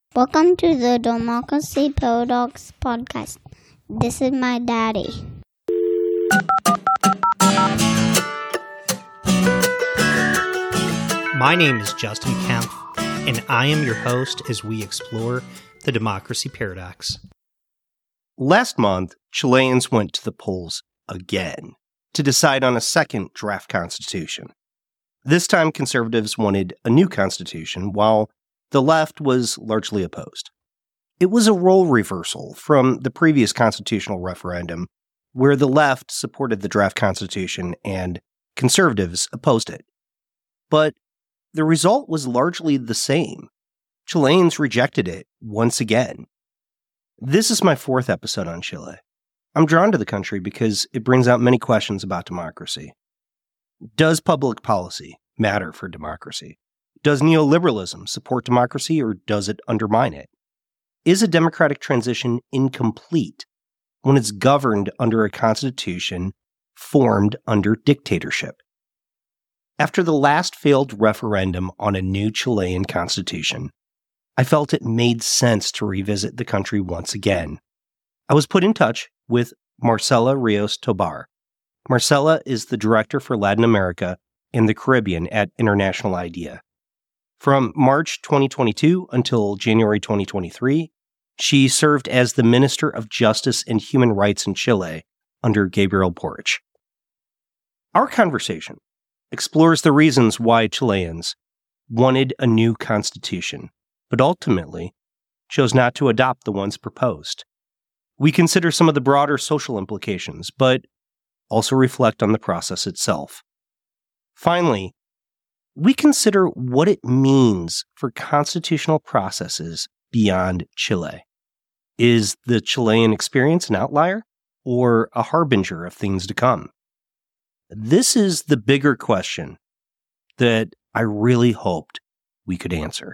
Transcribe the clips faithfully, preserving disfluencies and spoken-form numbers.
Welcome to the Democracy Paradox podcast. This is my daddy. My name is Justin Kempf, and I am your host as we explore the democracy paradox. Last month, Chileans went to the polls again to decide on a second draft constitution. This time, conservatives wanted a new constitution, while the left was largely opposed. It was a role reversal from the previous constitutional referendum, where the left supported the draft constitution and conservatives opposed it. But the result was largely the same. Chileans rejected it once again. This is my fourth episode on Chile. I'm drawn to the country because it brings out many questions about democracy. Does public policy matter for democracy? Does neoliberalism support democracy, or does it undermine it? Is a democratic transition incomplete when it's governed under a constitution formed under dictatorship? After the last failed referendum on a new Chilean constitution, I felt it made sense to revisit the country once again. I was put in touch with Marcela Rios Tobar. Marcela is the director for Latin America and the Caribbean at International IDEA. From March twenty twenty-two until January twenty twenty-three, she served as the Minister of Justice and Human Rights in Chile under Gabriel Boric. Our conversation explores the reasons why Chileans wanted a new constitution, but ultimately chose not to adopt the ones proposed. We consider some of the broader social implications, but also reflect on the process itself. Finally, we consider what it means for constitutional processes beyond Chile. Is the Chilean experience an outlier or a harbinger of things to come? This is the bigger question that I really hoped we could answer.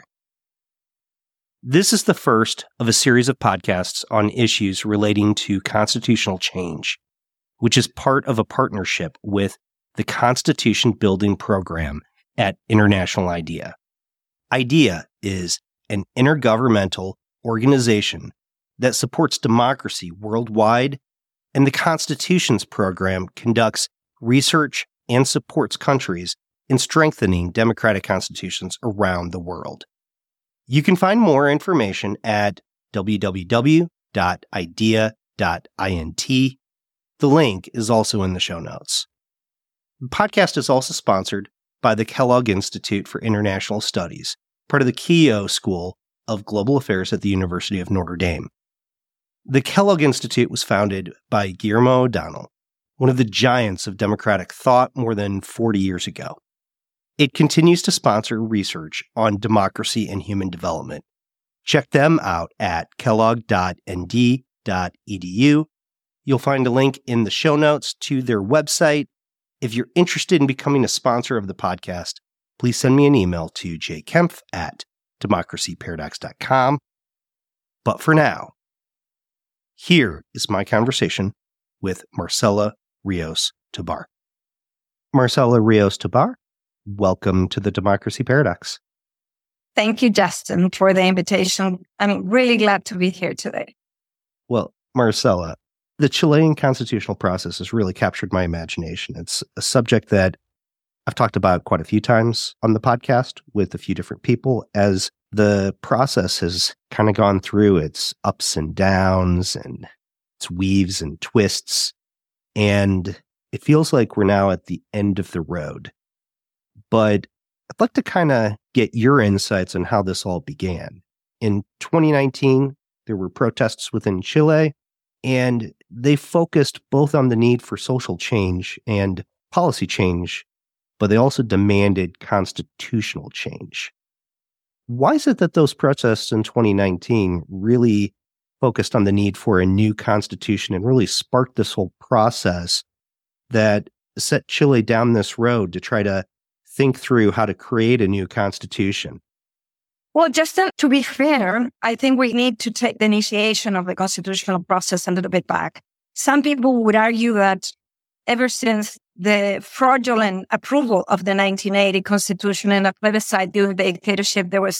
This is the first of a series of podcasts on issues relating to constitutional change, which is part of a partnership with the Constitution Building Program at International IDEA. IDEA is an intergovernmental organization that supports democracy worldwide, and the Constitutions Program conducts research and supports countries in strengthening democratic constitutions around the world. You can find more information at w w w dot idea dot int. The link is also in the show notes. The podcast is also sponsored by the Kellogg Institute for International Studies, part of the Keough School of Global Affairs at the University of Notre Dame. The Kellogg Institute was founded by Guillermo O'Donnell, one of the giants of democratic thought more than forty years ago. It continues to sponsor research on democracy and human development. Check them out at kellogg dot n d dot e d u. You'll find a link in the show notes to their website. If you're interested in becoming a sponsor of the podcast, please send me an email to j kempf at democracy paradox dot com. But for now, here is my conversation with Marcela Rios Tobar. Marcela Rios Tobar, welcome to the Democracy Paradox. Thank you, Justin, for the invitation. I'm really glad to be here today. Well, Marcela, the Chilean constitutional process has really captured my imagination. It's a subject that I've talked about quite a few times on the podcast with a few different people, as the process has kind of gone through its ups and downs and its weaves and twists. And it feels like we're now at the end of the road. But I'd like to kind of get your insights on how this all began. In twenty nineteen, there were protests within Chile, and they focused both on the need for social change and policy change, but they also demanded constitutional change. Why is it that those protests in twenty nineteen really focused on the need for a new constitution and really sparked this whole process that set Chile down this road to try to think through how to create a new constitution? Well, just to be fair, I think we need to take the initiation of the constitutional process a little bit back. Some people would argue that ever since the fraudulent approval of the nineteen eighty Constitution and a plebiscite during the dictatorship, there was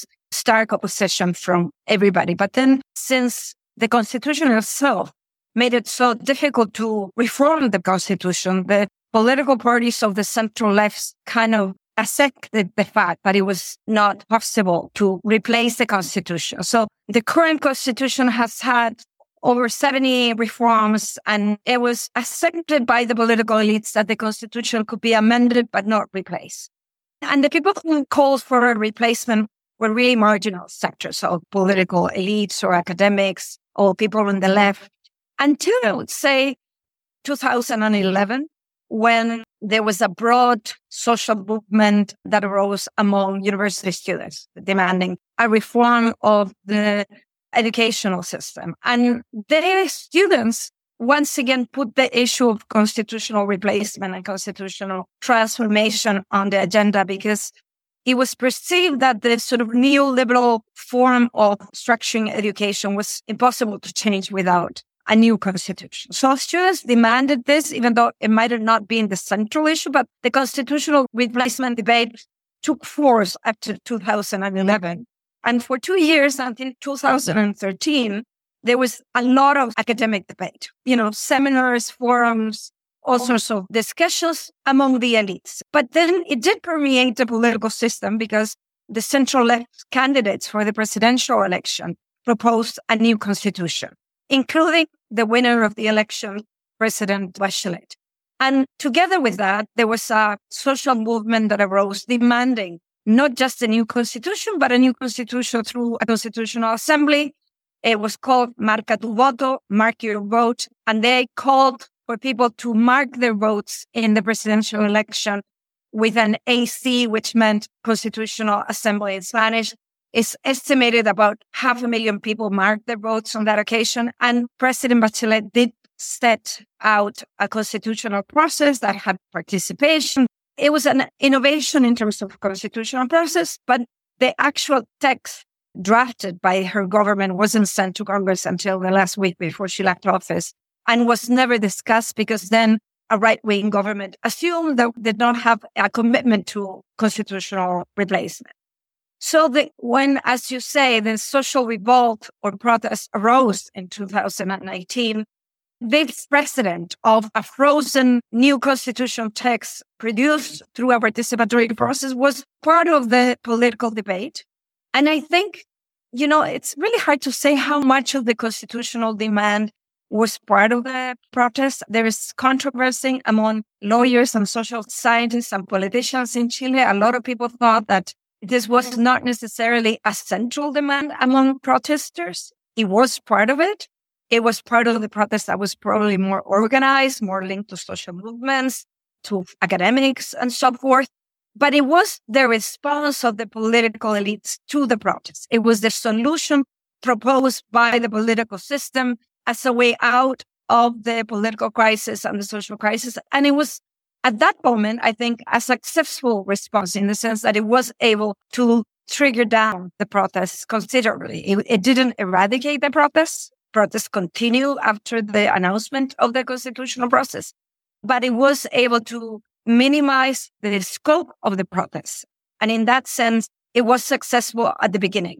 stark opposition from everybody. But then since the constitution itself made it so difficult to reform the constitution, the political parties of the central left kind of accepted the fact that it was not possible to replace the constitution. So the current constitution has had over seventy reforms, and it was accepted by the political elites that the constitution could be amended but not replaced. And the people who called for a replacement were really marginal sectors, so political elites or academics or people on the left, until I would say two thousand eleven, when there was a broad social movement that arose among university students demanding a reform of the educational system. And the students once again put the issue of constitutional replacement and constitutional transformation on the agenda, because it was perceived that the sort of neoliberal form of structuring education was impossible to change without a new constitution. So students demanded this, even though it might have not been the central issue, but the constitutional replacement debate took force after two thousand eleven. And for two years, until two thousand thirteen, there was a lot of academic debate, you know, seminars, forums, all sorts of discussions among the elites. But then it did permeate the political system, because the central left candidates for the presidential election proposed a new constitution, including the winner of the election, President Bachelet. And together with that, there was a social movement that arose demanding not just a new constitution, but a new constitution through a constitutional assembly. It was called Marca tu voto, mark your vote. And they called for people to mark their votes in the presidential election with an A C, which meant Constitutional Assembly in Spanish. It's estimated about half a million people marked their votes on that occasion. And President Bachelet did set out a constitutional process that had participation. It was an innovation in terms of constitutional process, but the actual text drafted by her government wasn't sent to Congress until the last week before she left office, and was never discussed, because then a right-wing government assumed that they did not have a commitment to constitutional replacement. So the, when, as you say, the social revolt or protest arose in two thousand nineteen, this precedent of a frozen new constitutional text produced through a participatory process was part of the political debate. And I think, you know, it's really hard to say how much of the constitutional demand was part of the protest. There is controversy among lawyers and social scientists and politicians in Chile. A lot of people thought that this was not necessarily a central demand among protesters. It was part of it. It was part of the protest that was probably more organized, more linked to social movements, to academics and so forth. But it was the response of the political elites to the protest. It was the solution proposed by the political system as a way out of the political crisis and the social crisis. And it was, at that moment, I think, a successful response, in the sense that it was able to trigger down the protests considerably. It, it didn't eradicate the protests. Protests continued after the announcement of the constitutional process, but it was able to minimize the scope of the protests. And in that sense, it was successful at the beginning.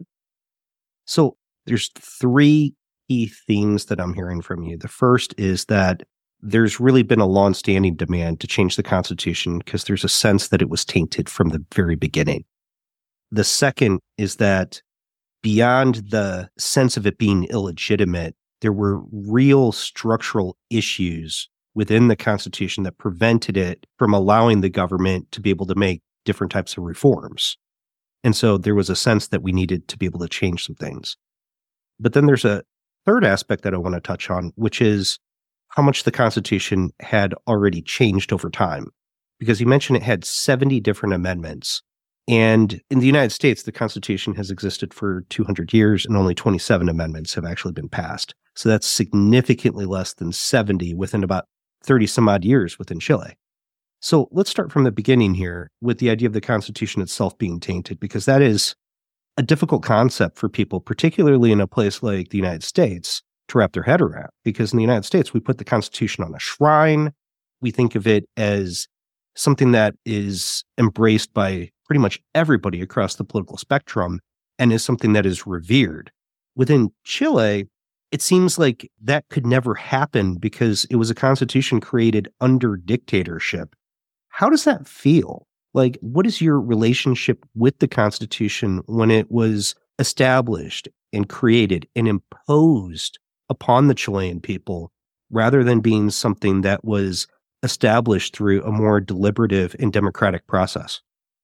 So there's three key themes that I'm hearing from you. The first is that there's really been a longstanding demand to change the Constitution because there's a sense that it was tainted from the very beginning. The second is that beyond the sense of it being illegitimate, there were real structural issues within the Constitution that prevented it from allowing the government to be able to make different types of reforms. And so there was a sense that we needed to be able to change some things. But then there's a third aspect that I want to touch on, which is how much the Constitution had already changed over time. Because you mentioned it had seventy different amendments. And in the United States, the Constitution has existed for two hundred years and only twenty-seven amendments have actually been passed. So that's significantly less than seventy within about thirty some odd years within Chile. So let's start from the beginning here with the idea of the Constitution itself being tainted, because that is a difficult concept for people, particularly in a place like the United States, to wrap their head around. Because in the United States, we put the Constitution on a shrine. We think of it as something that is embraced by pretty much everybody across the political spectrum. and is something that is revered. Within Chile, it seems like that could never happen because it was a constitution created under dictatorship. How does that feel? Like, what is your relationship with the Constitution when it was established and created and imposed upon the Chilean people rather than being something that was established through a more deliberative and democratic process?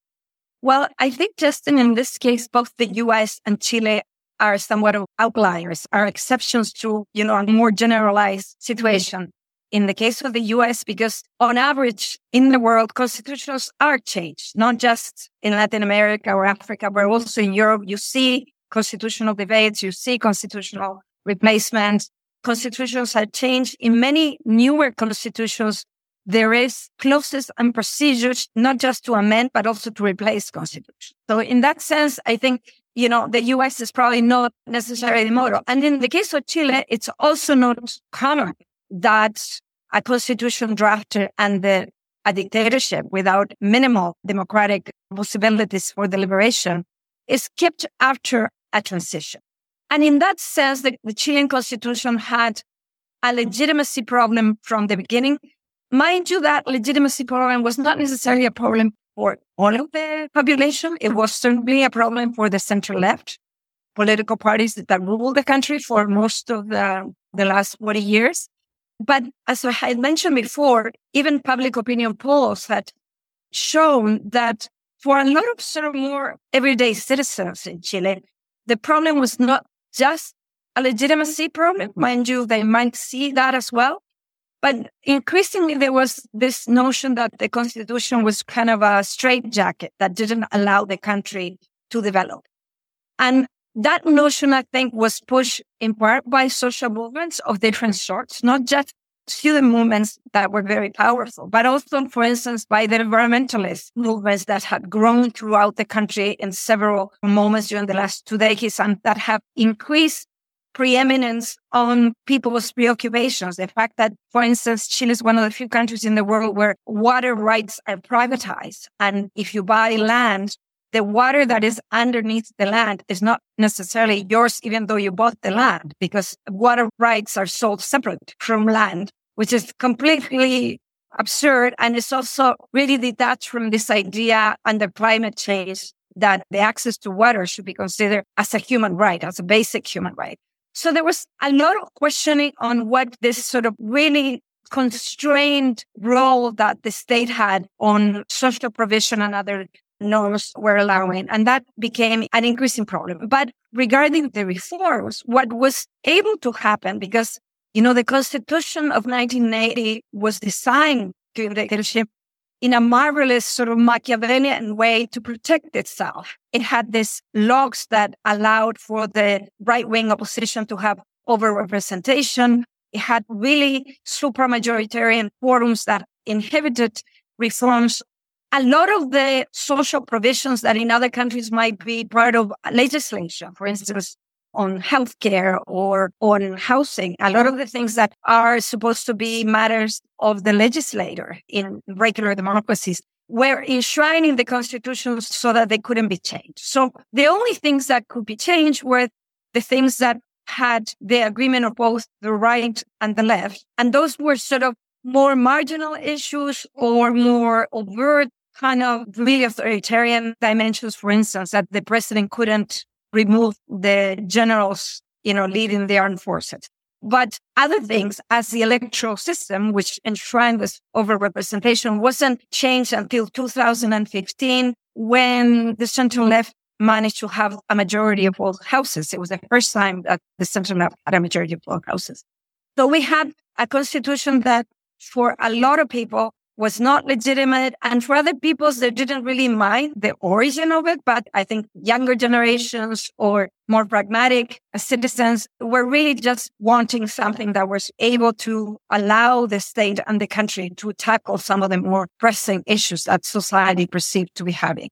Well, I think, Justin, in this case, both the U S and Chile are somewhat of outliers, are exceptions to, you know, a more generalized situation. In the case of the U S, because on average in the world, constitutions are changed, not just in Latin America or Africa, but also in Europe. You see constitutional debates, you see constitutional replacements. Constitutions are changed. In many newer constitutions, there is clauses and procedures, not just to amend, but also to replace constitutions. So in that sense, I think, you know, the U S is probably not necessarily the model. And in the case of Chile, it's also not common that a constitution drafted under a dictatorship without minimal democratic possibilities for deliberation is kept after a transition. And in that sense, the, the Chilean constitution had a legitimacy problem from the beginning. Mind you, that legitimacy problem was not necessarily a problem for all of the population. It was certainly a problem for the center-left political parties that ruled the country for most of the, the last forty years. But as I had mentioned before, even public opinion polls had shown that for a lot of sort of more everyday citizens in Chile, the problem was not just a legitimacy problem. Mind you, they might see that as well. But increasingly, there was this notion that the constitution was kind of a straitjacket that didn't allow the country to develop. And that notion, I think, was pushed in part by social movements of different sorts, not just student movements that were very powerful, but also, for instance, by the environmentalist movements that had grown throughout the country in several moments during the last two decades and that have increased preeminence on people's preoccupations. The fact that, for instance, Chile is one of the few countries in the world where water rights are privatized. And if you buy land, the water that is underneath the land is not necessarily yours, even though you bought the land, because water rights are sold separate from land, which is completely absurd. And it's also really detached from this idea under climate change that the access to water should be considered as a human right, as a basic human right. So there was a lot of questioning on what this sort of really constrained role that the state had on social provision and other norms were allowing. And that became an increasing problem. But regarding the reforms, what was able to happen, because, you know, the Constitution of nineteen eighty was designed during the dictatorship in a marvelous sort of Machiavellian way to protect itself. It had these laws that allowed for the right-wing opposition to have overrepresentation. It had really supramajoritarian forums that inhibited reforms. A lot of the social provisions that in other countries might be part of legislation, for instance, on healthcare or on housing, a lot of the things that are supposed to be matters of the legislator in regular democracies were enshrined in the constitution so that they couldn't be changed. So the only things that could be changed were the things that had the agreement of both the right and the left. And those were sort of more marginal issues or more overt kind of really authoritarian dimensions, for instance, that the president couldn't remove the generals, you know, leading the armed forces. But other things, as the electoral system, which enshrined this overrepresentation, wasn't changed until two thousand fifteen, when the central left managed to have a majority of all houses. It was the first time that the central left had a majority of all houses. So we had a constitution that, for a lot of people, was not legitimate. And for other peoples, they didn't really mind the origin of it. But I think younger generations or more pragmatic citizens were really just wanting something that was able to allow the state and the country to tackle some of the more pressing issues that society perceived to be having.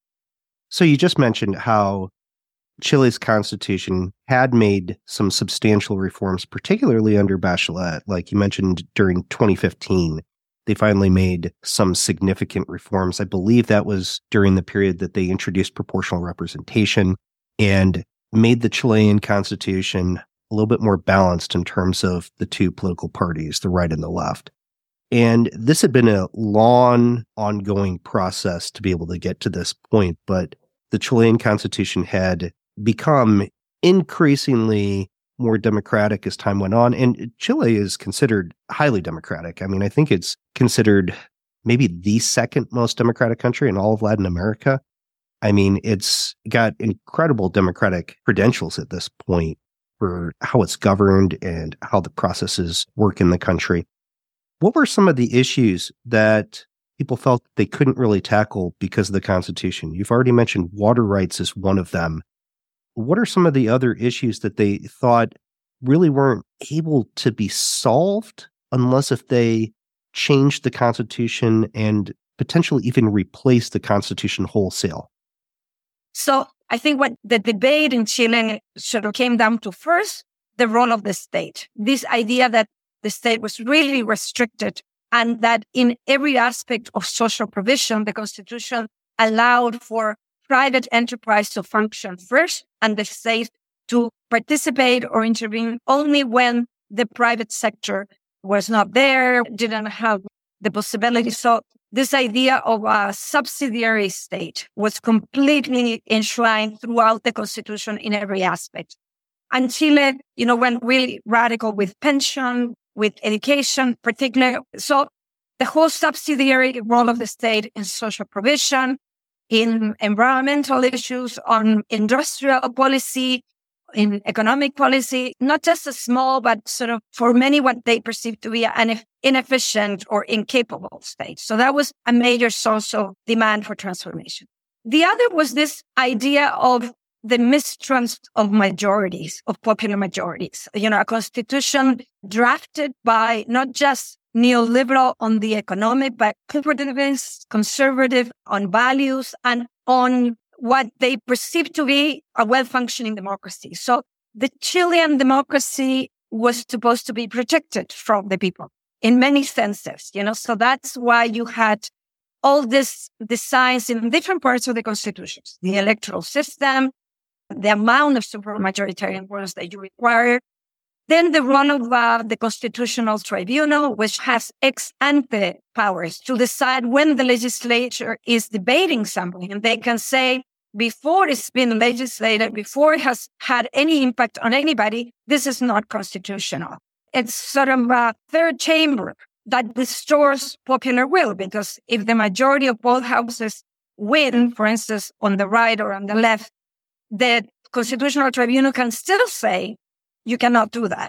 So you just mentioned how Chile's constitution had made some substantial reforms, particularly under Bachelet. Like you mentioned, during twenty fifteen, they finally made some significant reforms. I believe that was during the period that they introduced proportional representation. and made the Chilean constitution a little bit more balanced in terms of the two political parties, the right and the left. And this had been a long, ongoing process to be able to get to this point, but the Chilean constitution had become increasingly more democratic as time went on. And Chile is considered highly democratic. I mean, I think it's considered maybe the second most democratic country in all of Latin America. I mean, it's got incredible democratic credentials at this point for how it's governed and how the processes work in the country. What were some of the issues that people felt they couldn't really tackle because of the Constitution? You've already mentioned water rights as one of them. What are some of the other issues that they thought really weren't able to be solved unless if they changed the Constitution and potentially even replaced the Constitution wholesale? So I think what the debate in Chile sort of came down to first, the role of the state. This idea that the state was really restricted and that in every aspect of social provision, the Constitution allowed for private enterprise to function first and the state to participate or intervene only when the private sector was not there, didn't have the possibility. So this idea of a subsidiary state was completely enshrined throughout the Constitution in every aspect. And Chile, you know, went really radical with pension, with education, particularly. So the whole subsidiary role of the state in social provision, in environmental issues, on industrial policy, in economic policy, not just a small, but sort of for many what they perceive to be an inefficient or incapable state. So that was a major social demand for transformation. The other was this idea of the mistrust of majorities, of popular majorities. You know, a constitution drafted by not just neoliberal on the economic, but corporativist, conservative on values and on what they perceive to be a well-functioning democracy. So the Chilean democracy was supposed to be protected from the people in many senses, you know, so that's why you had all this designs in different parts of the constitutions, the electoral system, the amount of supermajoritarian votes that you require. Then the role of uh, the Constitutional Tribunal, which has ex ante powers to decide when the legislature is debating something. And they can say, before it's been legislated, before it has had any impact on anybody, this is not constitutional. It's sort of a third chamber that restores popular will, because if the majority of both houses win, for instance, on the right or on the left, the Constitutional Tribunal can still say, you cannot do that.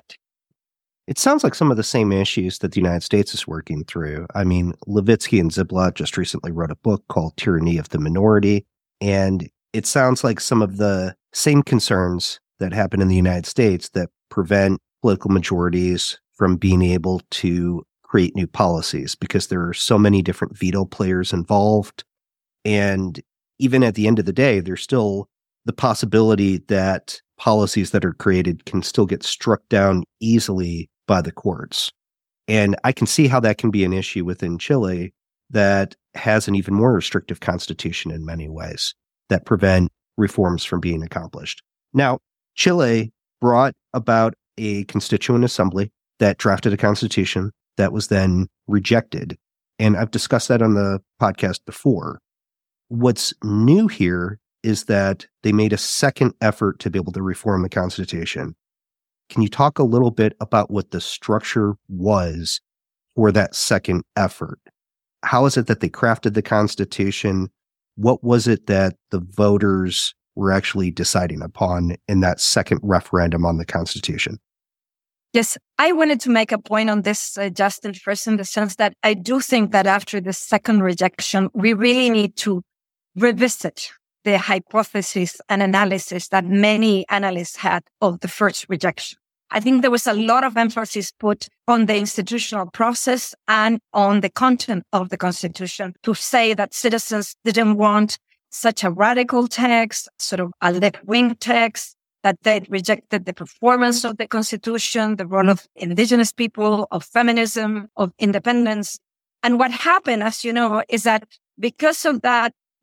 It sounds like some of the same issues that the United States is working through. I mean, Levitsky and Ziblatt just recently wrote a book called Tyranny of the Minority, and it sounds like some of the same concerns that happen in the United States that prevent political majorities from being able to create new policies because there are so many different veto players involved. And even at the end of the day, there's still the possibility that policies that are created can still get struck down easily by the courts. And I can see how that can be an issue within Chile that has an even more restrictive constitution in many ways that prevent reforms from being accomplished. Now, Chile brought about a constituent assembly that drafted a constitution that was then rejected. And I've discussed that on the podcast before. What's new here is that they made a second effort to be able to reform the Constitution. Can you talk a little bit about what the structure was for that second effort? How is it that they crafted the Constitution? What was it that the voters were actually deciding upon in that second referendum on the Constitution? Yes, I wanted to make a point on this, uh, Justin, first in the sense that I do think that after the second rejection, we really need to revisit the hypothesis and analysis that many analysts had of the first rejection. I think there was a lot of emphasis put on the institutional process and on the content of the Constitution to say that citizens didn't want such a radical text, sort of a left-wing text, that they rejected the performance of the Constitution, the role of indigenous people, of feminism, of independence. And what happened, as you know, is that because of that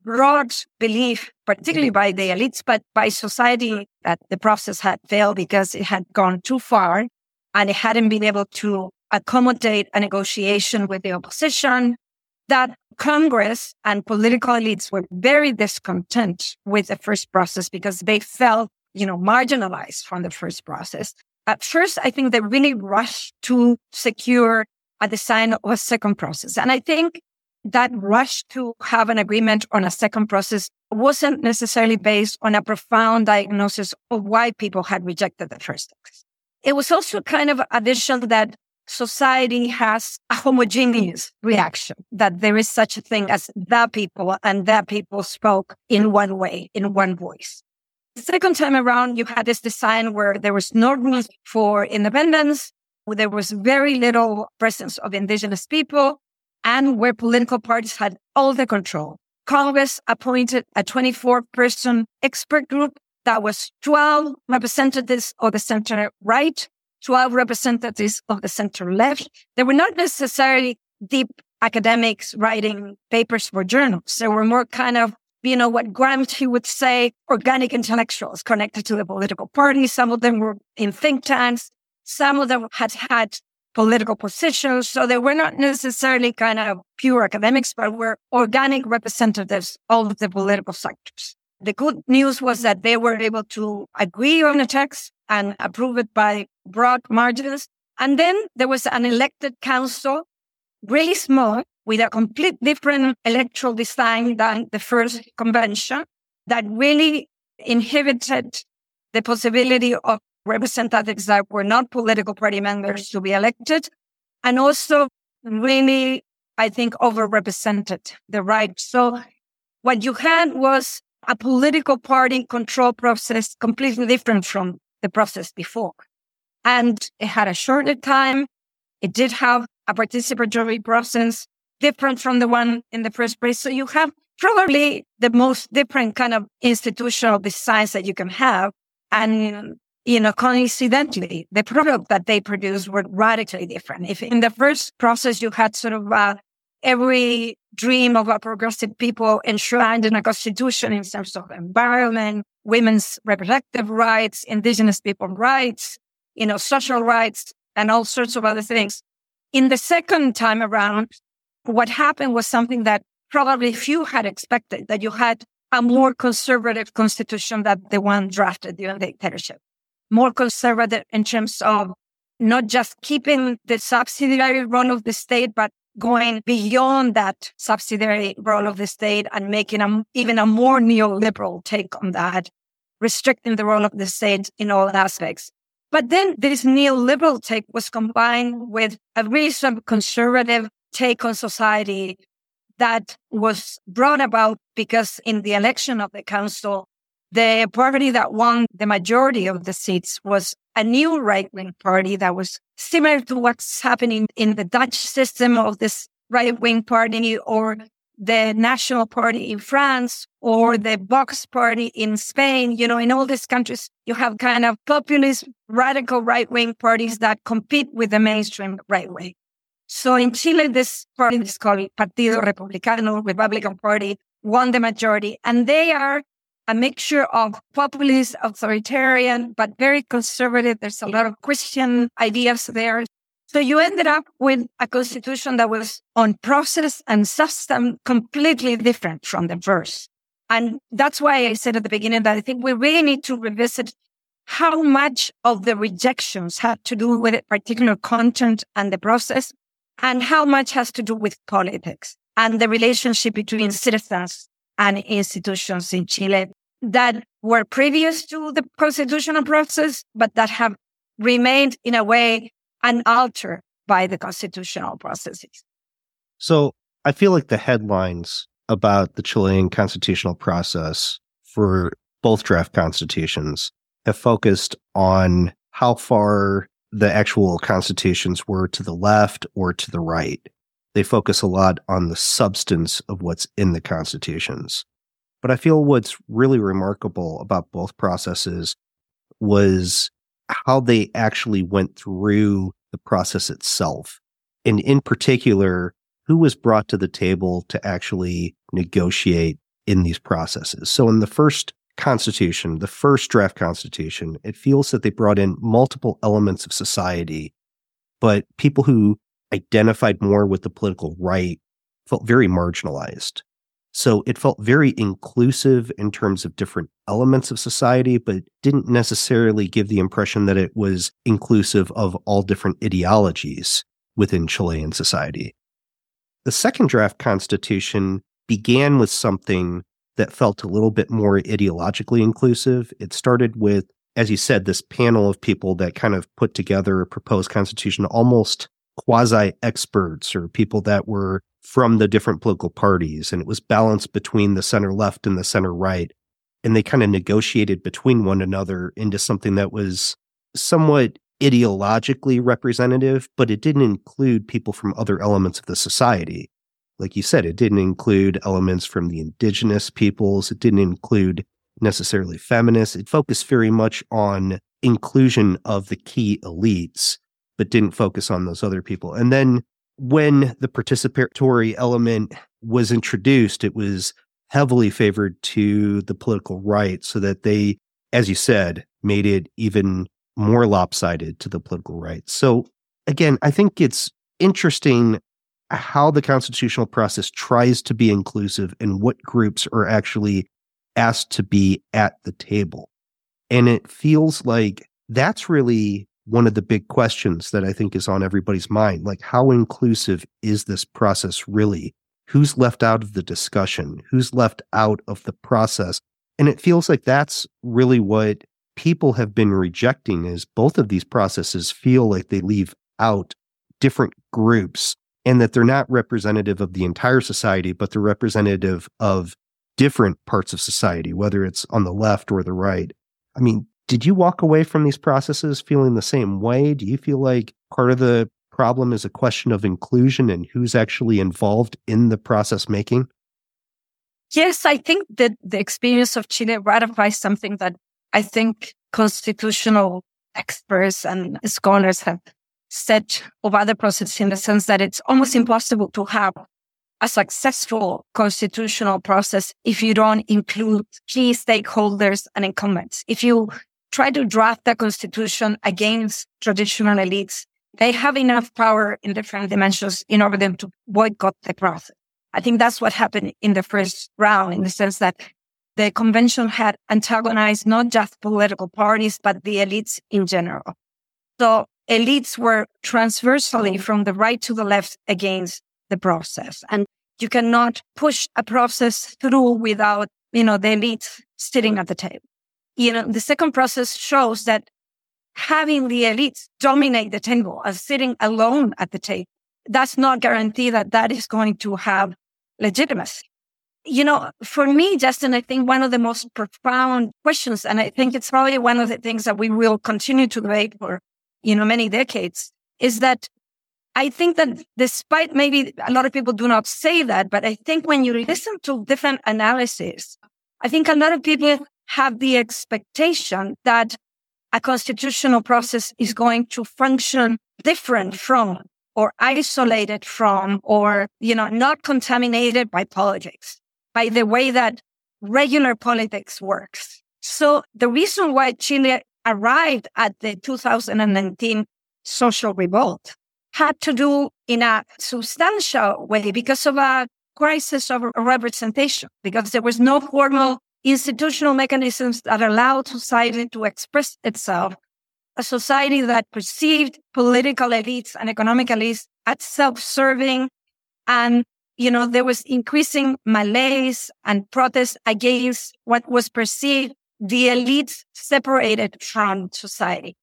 broad belief, particularly by the elites, but by society, that the process had failed because it had gone too far and it hadn't been able to accommodate a negotiation with the opposition, that Congress and political elites were very discontent with the first process because they felt, you know, marginalized from the first process. At first, I think they really rushed to secure a design of a second process. And I think that rush to have an agreement on a second process wasn't necessarily based on a profound diagnosis of why people had rejected the first text. It was also kind of a vision that society has a homogeneous reaction, that there is such a thing as the people, and the people spoke in one way, in one voice. The second time around, you had this design where there was no room for independence, where there was very little presence of indigenous people, and where political parties had all the control. Congress appointed a twenty-four person expert group that was twelve representatives of the center right, twelve representatives of the center left. They were not necessarily deep academics writing papers for journals. They were more kind of, you know, what Gramsci would say, organic intellectuals connected to the political parties. Some of them were in think tanks. Some of them had had political positions. So they were not necessarily kind of pure academics, but were organic representatives of the political sectors. The good news was that they were able to agree on the text and approve it by broad margins. And then there was an elected council, really small, with a complete different electoral design than the first convention, that really inhibited the possibility of representatives that were not political party members to be elected, and also really, I think, overrepresented the right. So what you had was a political party control process completely different from the process before. And it had a shorter time. It did have a participatory process different from the one in the first place. So you have probably the most different kind of institutional designs that you can have. And, you know, coincidentally, the product that they produced were radically different. If in the first process you had sort of uh, every dream of a progressive people enshrined in a constitution in terms of environment, women's reproductive rights, indigenous people rights, you know, social rights, and all sorts of other things. In the second time around, what happened was something that probably few had expected, that you had a more conservative constitution than the one drafted during the dictatorship. More conservative in terms of not just keeping the subsidiary role of the state, but going beyond that subsidiary role of the state and making a, even a more neoliberal take on that, restricting the role of the state in all aspects. But then this neoliberal take was combined with a really sort of conservative take on society that was brought about because in the election of the council, the party that won the majority of the seats was a new right-wing party that was similar to what's happening in the Dutch system of this right-wing party, or the National Party in France, or the Vox Party in Spain. You know, in all these countries, you have kind of populist, radical right-wing parties that compete with the mainstream right-wing. So in Chile, this party is called Partido Republicano, Republican Party, won the majority, and they are a mixture of populist, authoritarian, but very conservative. There's a lot of Christian ideas there. So you ended up with a constitution that was on process and substance completely different from the first. And that's why I said at the beginning that I think we really need to revisit how much of the rejections had to do with a particular content and the process, and how much has to do with politics and the relationship between citizens and institutions in Chile that were previous to the constitutional process, but that have remained in a way unaltered by the constitutional processes. So I feel like the headlines about the Chilean constitutional process for both draft constitutions have focused on how far the actual constitutions were to the left or to the right. They focus a lot on the substance of what's in the constitutions. But I feel what's really remarkable about both processes was how they actually went through the process itself. And in particular, who was brought to the table to actually negotiate in these processes. So in the first constitution, the first draft constitution, it feels that they brought in multiple elements of society, but people who identified more with the political right felt very marginalized. So it felt very inclusive in terms of different elements of society, but didn't necessarily give the impression that it was inclusive of all different ideologies within Chilean society. The second draft constitution began with something that felt a little bit more ideologically inclusive. It started with, as you said, this panel of people that kind of put together a proposed constitution, almost quasi-experts or people that were from the different political parties. And it was balanced between the center left and the center right. And they kind of negotiated between one another into something that was somewhat ideologically representative, but it didn't include people from other elements of the society. Like you said, it didn't include elements from the indigenous peoples. It didn't include necessarily feminists. It focused very much on inclusion of the key elites, but didn't focus on those other people. And then when the participatory element was introduced, it was heavily favored to the political right so that they, as you said, made it even more lopsided to the political right. So again, I think it's interesting how the constitutional process tries to be inclusive and what groups are actually asked to be at the table. And it feels like that's really one of the big questions that I think is on everybody's mind. Like, how inclusive is this process really? Who's left out of the discussion? Who's left out of the process? And it feels like that's really what people have been rejecting, is both of these processes feel like they leave out different groups and that they're not representative of the entire society, but they're representative of different parts of society, whether it's on the left or the right. I mean, did you walk away from these processes feeling the same way? Do you feel like part of the problem is a question of inclusion and who's actually involved in the process making? Yes, I think that the experience of Chile ratifies something that I think constitutional experts and scholars have said of other processes, in the sense that it's almost impossible to have a successful constitutional process if you don't include key stakeholders and incumbents. If you try to draft a constitution against traditional elites, they have enough power in different dimensions in order to boycott the process. I think that's what happened in the first round, in the sense that the convention had antagonized not just political parties, but the elites in general. So elites were transversally from the right to the left against the process. And you cannot push a process through without, you know, the elites sitting at the table. You know, the second process shows that having the elites dominate the table and sitting alone at the table, that's not guarantee that that is going to have legitimacy. You know, for me, Justin, I think one of the most profound questions, and I think it's probably one of the things that we will continue to debate for, you know, many decades, is that I think that despite maybe a lot of people do not say that, but I think when you listen to different analyses, I think a lot of people have the expectation that a constitutional process is going to function different from, or isolated from, or, you know, not contaminated by politics, by the way that regular politics works. So the reason why Chile arrived at the two thousand nineteen social revolt had to do in a substantial way because of a crisis of representation, because there was no formal institutional mechanisms that allowed society to express itself, a society that perceived political elites and economic elites as self-serving. And, you know, there was increasing malaise and protest against what was perceived the elites separated from society.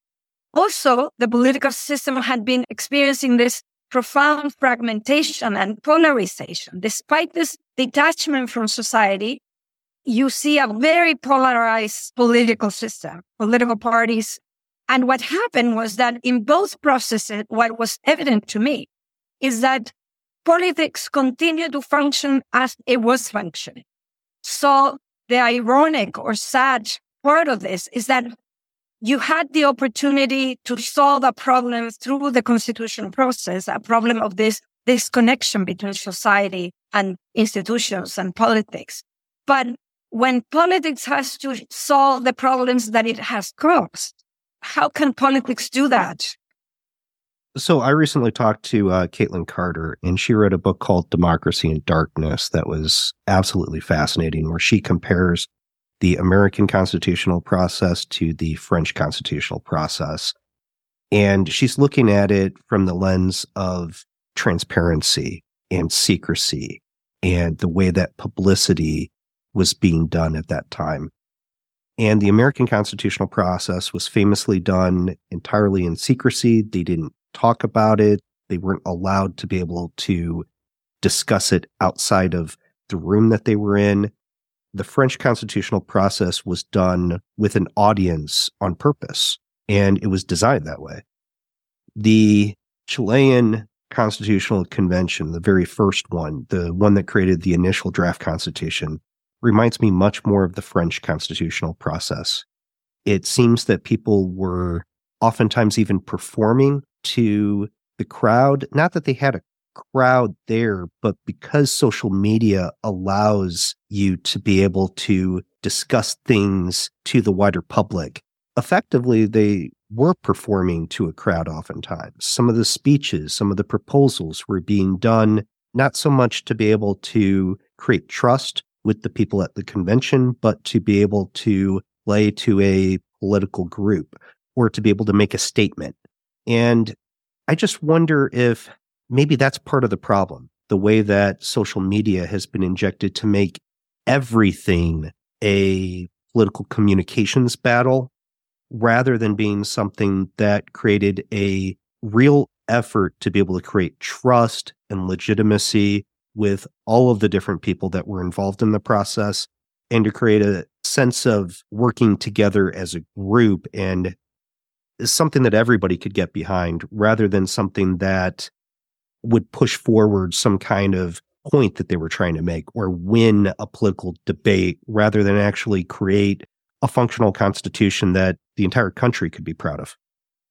Also, the political system had been experiencing this profound fragmentation and polarization. Despite this detachment from society, you see a very polarized political system, political parties. And what happened was that in both processes, what was evident to me is that politics continued to function as it was functioning. So the ironic or sad part of this is that you had the opportunity to solve a problem through the constitutional process, a problem of this disconnection between society and institutions and politics. But when politics has to solve the problems that it has caused, how can politics do that? So I recently talked to uh, Caitlin Carter, and she wrote a book called Democracy in Darkness that was absolutely fascinating, where she compares the American constitutional process to the French constitutional process. And she's looking at it from the lens of transparency and secrecy and the way that publicity was being done at that time. And the American constitutional process was famously done entirely in secrecy. They didn't talk about it. They weren't allowed to be able to discuss it outside of the room that they were in. The French constitutional process was done with an audience on purpose, and it was designed that way. The Chilean Constitutional Convention, the very first one, the one that created the initial draft constitution, reminds me much more of the French constitutional process. It seems that people were oftentimes even performing to the crowd, not that they had a crowd there, but because social media allows you to be able to discuss things to the wider public, effectively they were performing to a crowd oftentimes. Some of the speeches, some of the proposals were being done not so much to be able to create trust with the people at the convention, but to be able to play to a political group or to be able to make a statement. And I just wonder if maybe that's part of the problem, the way that social media has been injected to make everything a political communications battle rather than being something that created a real effort to be able to create trust and legitimacy with all of the different people that were involved in the process and to create a sense of working together as a group and something that everybody could get behind rather than something that would push forward some kind of point that they were trying to make or win a political debate rather than actually create a functional constitution that the entire country could be proud of.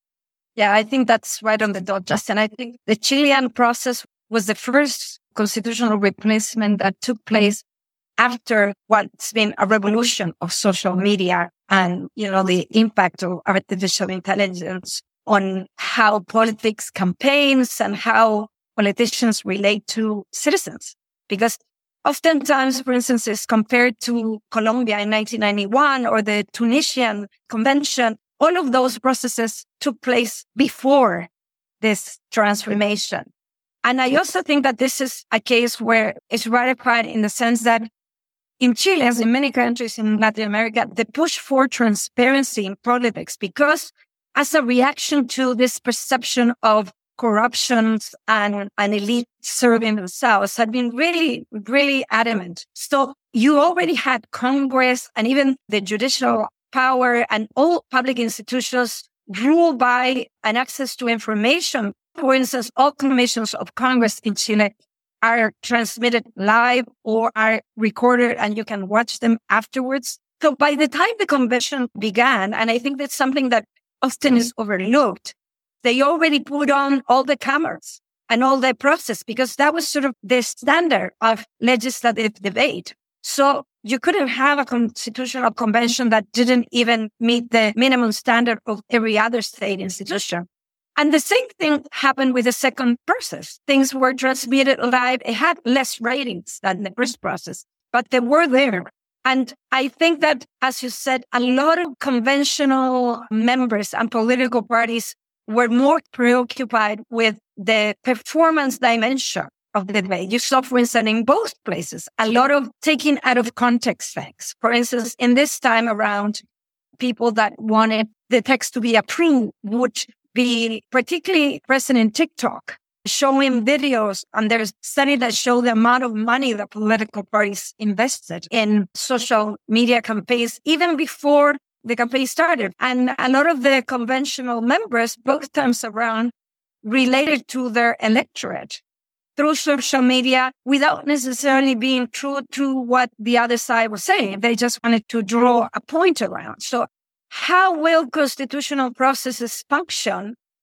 Yeah, I think that's right on the dot, Justin. I think the Chilean process was the first constitutional replacement that took place after what's been a revolution of social media and, you know, the impact of artificial intelligence on how politics campaigns and how politicians relate to citizens. Because oftentimes, for instance, it's compared to Colombia in nineteen ninety-one or the Tunisian convention. All of those processes took place before this transformation. And I also think that this is a case where it's ratified in the sense that in Chile, as in many countries in Latin America, the push for transparency in politics, because as a reaction to this perception of corruption and an elite serving themselves, had been really, really adamant. So you already had Congress and even the judicial power and all public institutions ruled by an access to information. For instance, all commissions of Congress in Chile are transmitted live or are recorded and you can watch them afterwards. So by the time the convention began, and I think that's something that often is overlooked, they already put on all the cameras and all the process because that was sort of the standard of legislative debate. So you couldn't have a constitutional convention that didn't even meet the minimum standard of every other state institution. And the same thing happened with the second process. Things were transmitted live. It had less ratings than the first process, but they were there. And I think that, as you said, a lot of conventional members and political parties were more preoccupied with the performance dimension of the debate. You saw, for instance, in both places, a lot of taking out of context things. For instance, in this time around, people that wanted the text to be approved would be particularly present in TikTok, showing videos, and there's studies that show the amount of money that political parties invested in social media campaigns even before the campaign started. And a lot of the conventional members, both times around, related to their electorate through social media without necessarily being true to what the other side was saying. They just wanted to draw a point around. So how will constitutional processes function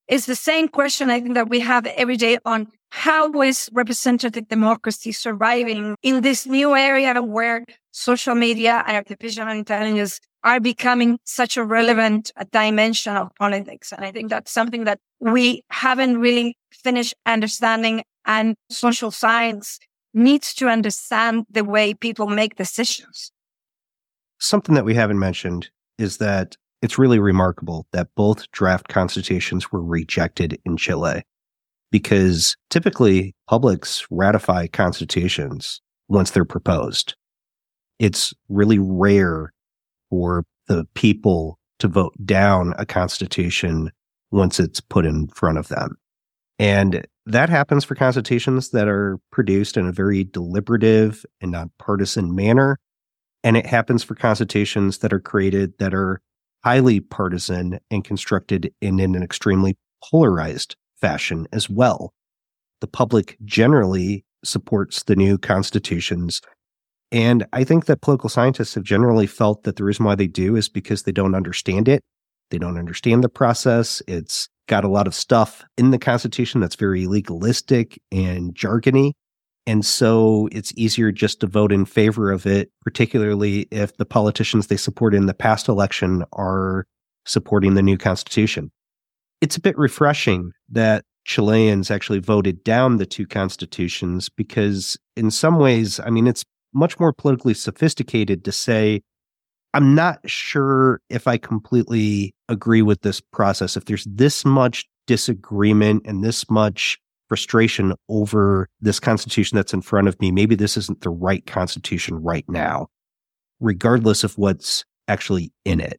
it's the same question I think that we have every day on how is representative democracy surviving in this new area where social media and artificial intelligence are becoming such a relevant dimension of politics. And I think that's something that we haven't really finished understanding, and social science needs to understand the way people make decisions. Something that we haven't mentioned is that it's really remarkable that both draft constitutions were rejected in Chile, because typically publics ratify constitutions once they're proposed. It's really rare for the people to vote down a constitution once it's put in front of them. And that happens for constitutions that are produced in a very deliberative and nonpartisan manner. And it happens for constitutions that are created that are highly partisan and constructed in, in an extremely polarized fashion as well. The public generally supports the new constitutions. And I think that political scientists have generally felt that the reason why they do is because they don't understand it. They don't understand the process. It's got a lot of stuff in the Constitution that's very legalistic and jargony. And so it's easier just to vote in favor of it, particularly if the politicians they support in the past election are supporting the new Constitution. It's a bit refreshing that Chileans actually voted down the two constitutions because in some ways, I mean, it's much more politically sophisticated to say, I'm not sure if I completely agree with this process. If there's this much disagreement and this much frustration over this constitution that's in front of me, maybe this isn't the right constitution right now, regardless of what's actually in it.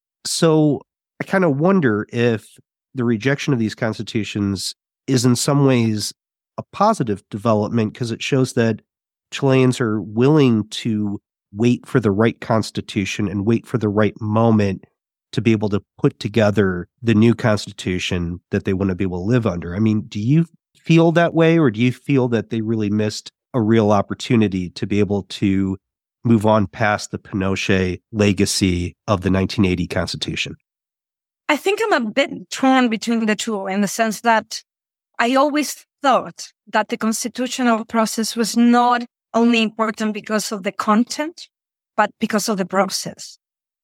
So I kind of wonder if the rejection of these constitutions is in some ways a positive development, because it shows that Chileans are willing to wait for the right constitution and wait for the right moment to be able to put together the new constitution that they want to be able to live under. I mean, do you feel that way, or do you feel that they really missed a real opportunity to be able to move on past the Pinochet legacy of the nineteen eighty Constitution? I think I'm a bit torn between the two in the sense that I always thought that the constitutional process was not only important because of the content, but because of the process.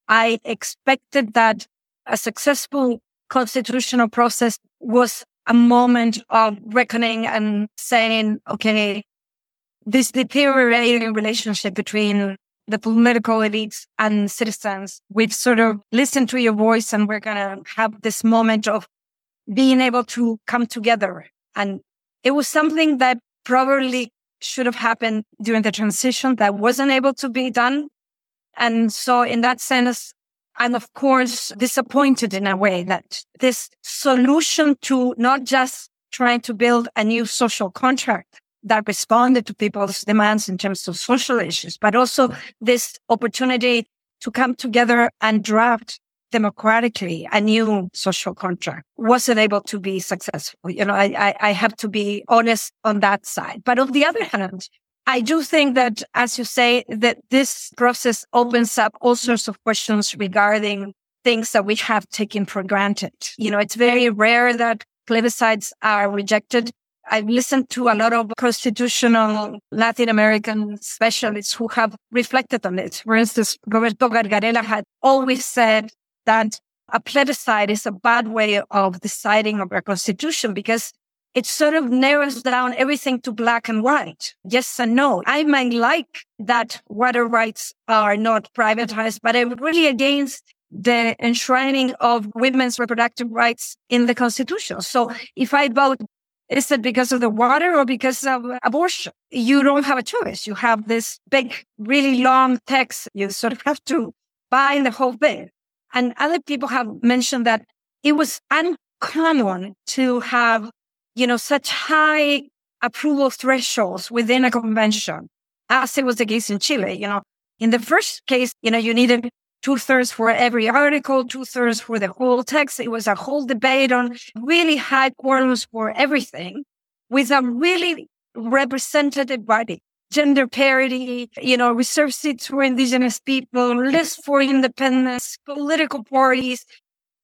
I expected that a successful constitutional process was a moment of reckoning and saying, okay, this deteriorating relationship between the political elites and citizens, we've sort of listened to your voice and we're going to have this moment of being able to come together. And it was something that probably should have happened during the transition that wasn't able to be done. And so in that sense, I'm of course disappointed in a way that this solution to not just trying to build a new social contract that responded to people's demands in terms of social issues, but also this opportunity to come together and draft democratically a new social contract wasn't able to be successful. You know, I, I, I have to be honest on that side. But on the other hand, I do think that, as you say, that this process opens up all sorts of questions regarding things that we have taken for granted. You know, it's very rare that plebiscites are rejected. I've listened to a lot of constitutional Latin American specialists who have reflected on it. For instance, Roberto Gargarella had always said that a plebiscite is a bad way of deciding over a constitution because it sort of narrows down everything to black and white, yes and no. I might like that water rights are not privatized, but I'm really against the enshrining of women's reproductive rights in the Constitution. So if I vote, is it because of the water or because of abortion? You don't have a choice. You have this big, really long text. You sort of have to buy the whole thing. And other people have mentioned that it was uncommon to have, you know, such high approval thresholds within a convention, as it was the case in Chile. You know, in the first case, you know, you needed two-thirds for every article, two-thirds for the whole text. It was a whole debate on really high quorums for everything with a really representative body. Gender parity, you know, reserved seats for indigenous people, lists for independence, political parties.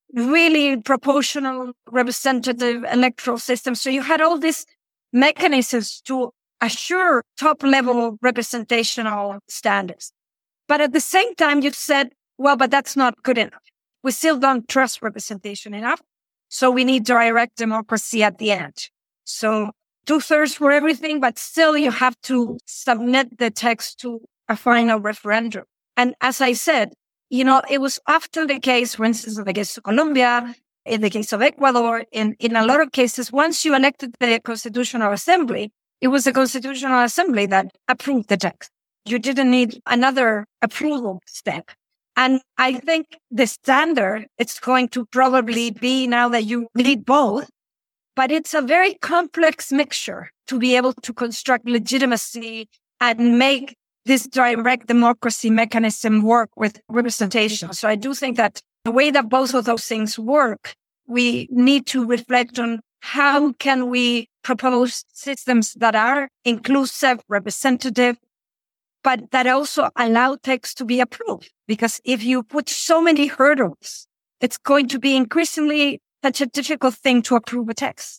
really proportional representative electoral system. So you had all these mechanisms to assure top-level representational standards. But at the same time, you said, well, but that's not good enough. We still don't trust representation enough. So we need direct democracy at the end. So two-thirds for everything, but still you have to submit the text to a final referendum. And as I said, you know, it was often the case, for instance, in the case of Colombia, in the case of Ecuador, in, in a lot of cases, once you elected the Constitutional Assembly, it was the Constitutional Assembly that approved the text. You didn't need another approval step. And I think the standard, it's going to probably be now that you need both, but it's a very complex mixture to be able to construct legitimacy and make this direct democracy mechanism work with representation. So I do think that the way that both of those things work, we need to reflect on how can we propose systems that are inclusive, representative, but that also allow text to be approved. Because if you put so many hurdles, it's going to be increasingly such a difficult thing to approve a text.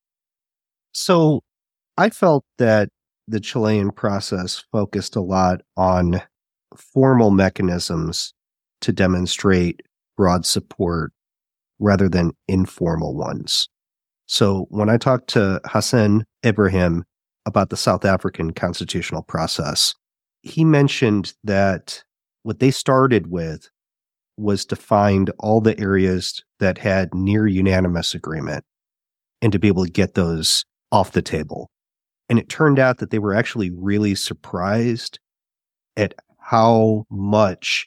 So I felt that the Chilean process focused a lot on formal mechanisms to demonstrate broad support rather than informal ones. So when I talked to Hassan Ibrahim about the South African constitutional process, he mentioned that what they started with was to find all the areas that had near unanimous agreement and to be able to get those off the table. And it turned out that they were actually really surprised at how much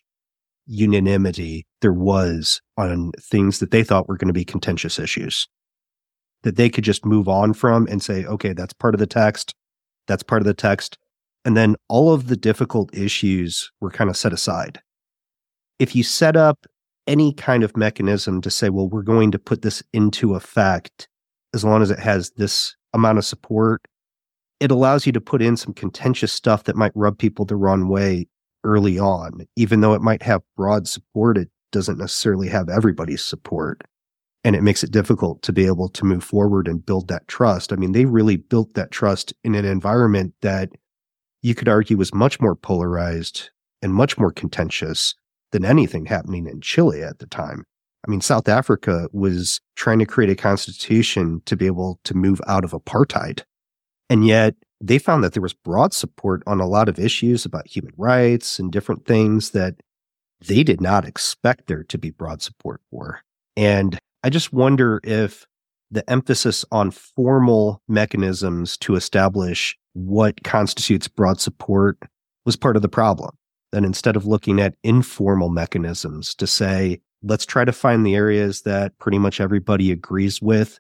unanimity there was on things that they thought were going to be contentious issues, that they could just move on from and say, okay, that's part of the text, that's part of the text. And then all of the difficult issues were kind of set aside. If you set up any kind of mechanism to say, well, we're going to put this into effect as long as it has this amount of support, it allows you to put in some contentious stuff that might rub people the wrong way early on. Even though it might have broad support, it doesn't necessarily have everybody's support. And it makes it difficult to be able to move forward and build that trust. I mean, they really built that trust in an environment that you could argue was much more polarized and much more contentious than anything happening in Chile at the time. I mean, South Africa was trying to create a constitution to be able to move out of apartheid. And yet they found that there was broad support on a lot of issues about human rights and different things that they did not expect there to be broad support for. And I just wonder if the emphasis on formal mechanisms to establish what constitutes broad support was part of the problem. That instead of looking at informal mechanisms to say, let's try to find the areas that pretty much everybody agrees with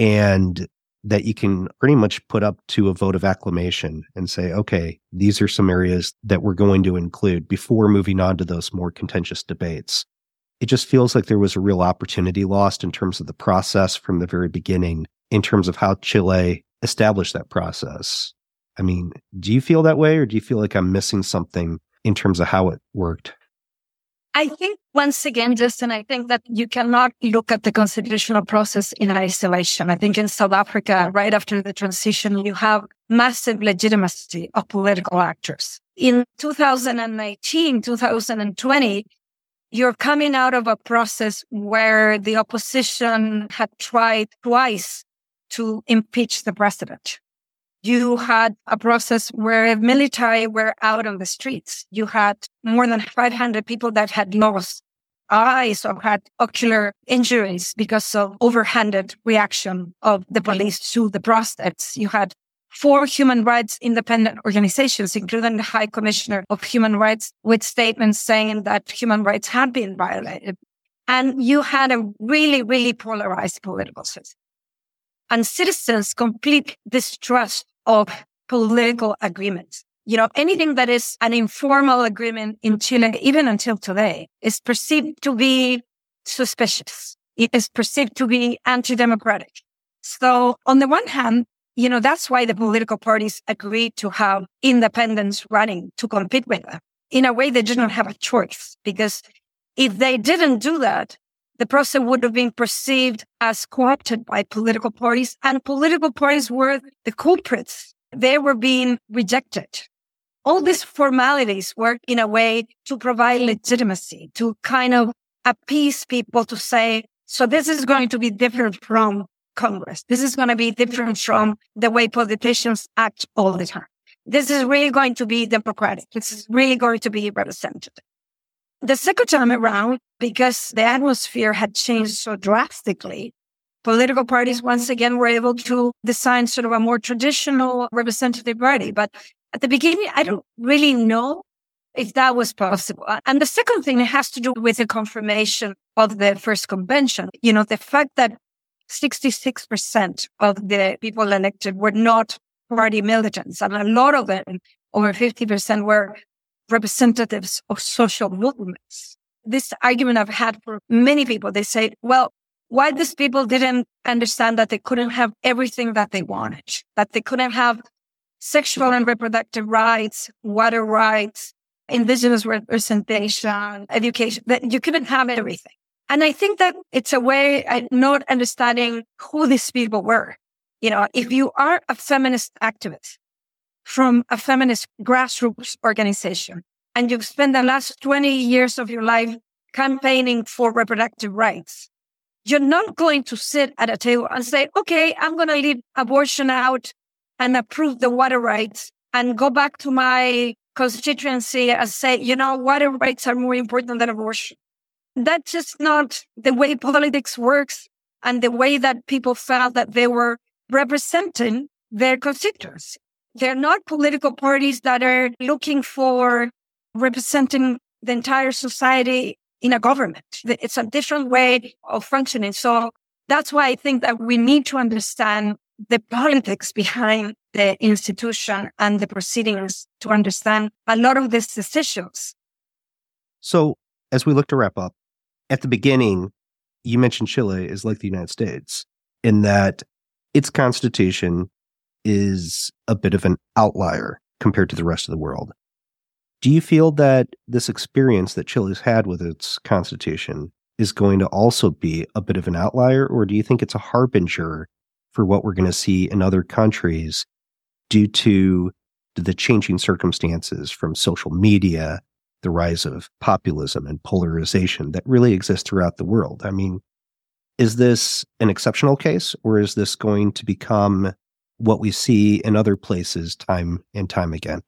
and that you can pretty much put up to a vote of acclamation and say, okay, these are some areas that we're going to include before moving on to those more contentious debates. It just feels like there was a real opportunity lost in terms of the process from the very beginning, in terms of how Chile established that process. I mean, do you feel that way, or do you feel like I'm missing something in terms of how it worked? I think, once again, Justin, I think that you cannot look at the constitutional process in isolation. I think in South Africa, right after the transition, you have massive legitimacy of political actors. In two thousand nineteen, two thousand twenty, you're coming out of a process where the opposition had tried twice to impeach the president. You had a process where military were out on the streets. You had more than five hundred people that had lost eyes or had ocular injuries because of overhanded reaction of the police to the protests. You had four human rights independent organizations, including the High Commissioner of Human Rights, with statements saying that human rights had been violated. And you had a really, really polarized political system. And citizens' complete distrust of political agreements. You know, anything that is an informal agreement in Chile, even until today, is perceived to be suspicious. It is perceived to be anti-democratic. So on the one hand, you know, that's why the political parties agreed to have independents running to compete with them. In a way, they didn't have a choice, because if they didn't do that, the process would have been perceived as co-opted by political parties, and political parties were the culprits. They were being rejected. All these formalities were in a way to provide legitimacy, to kind of appease people to say, so this is going to be different from Congress. This is going to be different from the way politicians act all the time. This is really going to be democratic. This is really going to be representative. The second time around, because the atmosphere had changed so drastically, political parties once again were able to design sort of a more traditional representative party. But at the beginning, I don't really know if that was possible. And the second thing has to do with the confirmation of the first convention. You know, the fact that sixty-six percent of the people elected were not party militants, and a lot of them, over fifty percent, were representatives of social movements. This argument I've had for many people. They say, well, why these people didn't understand that they couldn't have everything that they wanted, that they couldn't have sexual and reproductive rights, water rights, indigenous representation, education, that you couldn't have everything. And I think that it's a way of not understanding who these people were. You know, if you are a feminist activist from a feminist grassroots organization, and you've spent the last twenty years of your life campaigning for reproductive rights, you're not going to sit at a table and say, okay, I'm going to leave abortion out and approve the water rights and go back to my constituency and say, you know, water rights are more important than abortion. That's just not the way politics works and the way that people felt that they were representing their constituents. They're not political parties that are looking for representing the entire society in a government. It's a different way of functioning. So that's why I think that we need to understand the politics behind the institution and the proceedings to understand a lot of these decisions. So as we look to wrap up, at the beginning, you mentioned Chile is like the United States in that its constitution is a bit of an outlier compared to the rest of the world. Do you feel that this experience that Chile's had with its constitution is going to also be a bit of an outlier, or do you think it's a harbinger for what we're going to see in other countries due to the changing circumstances from social media, the rise of populism and polarization that really exists throughout the world? I mean, is this an exceptional case, or is this going to become what we see in other places time and time again?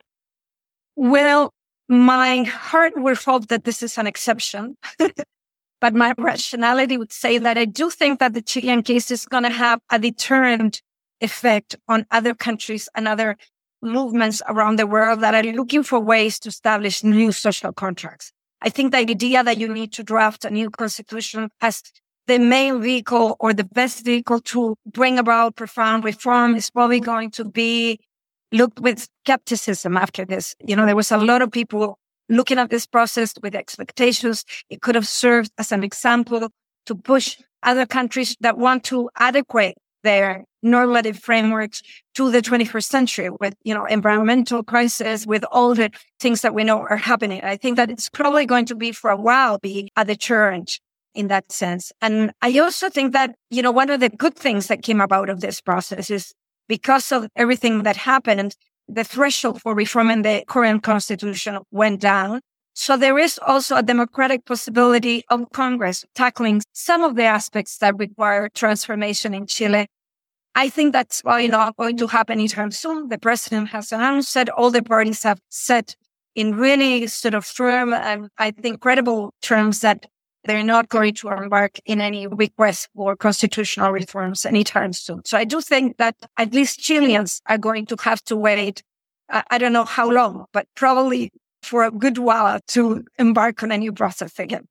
Well, my heart would hope that this is an exception, but my rationality would say that I do think that the Chilean case is going to have a deterrent effect on other countries and other movements around the world that are looking for ways to establish new social contracts. I think the idea that you need to draft a new constitution as the main vehicle or the best vehicle to bring about profound reform is probably going to be looked with skepticism after this. You know, there was a lot of people looking at this process with expectations. It could have served as an example to push other countries that want to adequate their normative frameworks to the twenty-first century with, you know, environmental crisis, with all the things that we know are happening. I think that it's probably going to be for a while be a deterrent in that sense. And I also think that, you know, one of the good things that came about of this process is because of everything that happened, the threshold for reforming the current constitution went down. So there is also a democratic possibility of Congress tackling some of the aspects that require transformation in Chile. I think that's probably not going to happen anytime soon. The president has announced that all the parties have said in really sort of firm and I think credible terms that they're not going to embark in any request for constitutional reforms anytime soon. So I do think that at least Chileans are going to have to wait, uh, I don't know how long, but probably for a good while to embark on a new process again.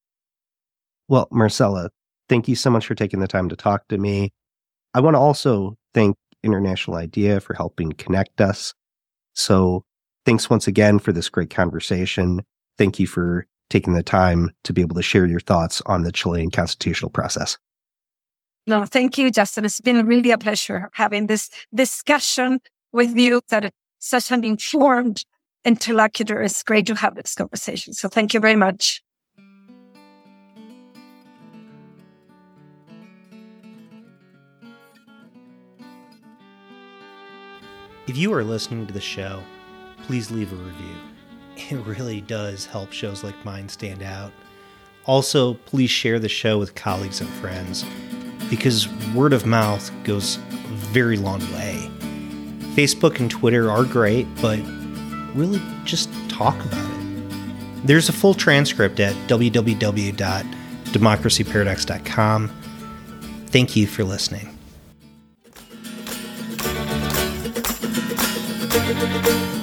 Well, Marcela, thank you so much for taking the time to talk to me. I want to also thank International IDEA for helping connect us. So thanks once again for this great conversation. Thank you for taking the time to be able to share your thoughts on the Chilean constitutional process. No, thank you, Justin. It's been really a pleasure having this discussion with you that is such an informed interlocutor. It's great to have this conversation. So thank you very much. If you are listening to the show, please leave a review. It really does help shows like mine stand out. Also, please share the show with colleagues and friends, because word of mouth goes a very long way. Facebook and Twitter are great, but really just talk about it. There's a full transcript at w w w dot democracy paradox dot com. Thank you for listening.